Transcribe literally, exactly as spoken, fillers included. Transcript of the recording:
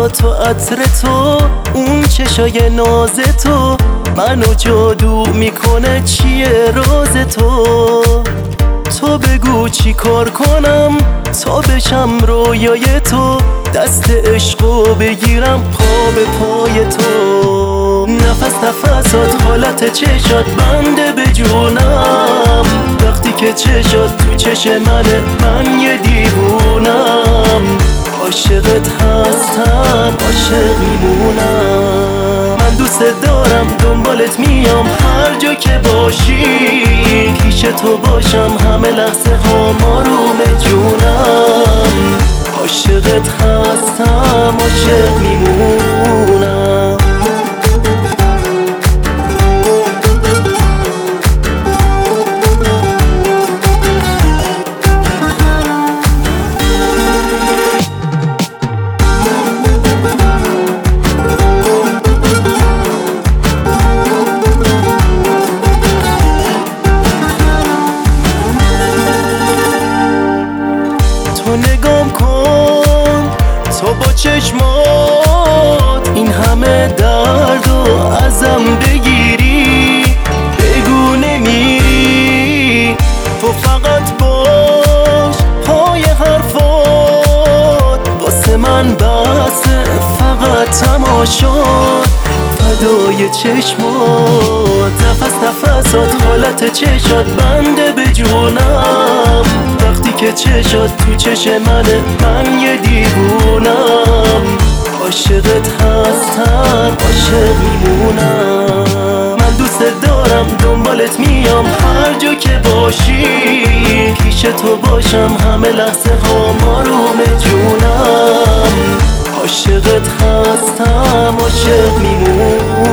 نفسات و عطر تو، اون چشای ناز تو منو جادو میکنه، چیه راز تو؟ تو بگو چی کار کنم تا بشم رویای تو، دست عشقو بگیرم پا به پای تو. نفس نفسات حالت چشات بنده به جونم، وقتی که چشات تو چش منه من یه دیوونم. عاشقت هستم عاشق میمونم، من دوست دارم دنبالت میام هر جا که باشی، پیش تو باشم همه لحظه ها آروم جونم. عاشقت هستم عاشق میمونم. تو نگام کن تو با چشمات این همه درد و ازم بگیری، بگو نمیری تو فقط باش پای حرفات، واسه من بسه فقط تماشات فدای چشمات. نفس نفسات حالت چشات بنده به جونم، وقتی که چشات تو چش منه من یه دیوونم. عاشقت هستم عاشق میمونم، من دوست دارم دنبالت میام هر جا که باشی، پیش تو باشم همه لحظه ها آروم جونم. عاشقت هستم عاشق میمونم.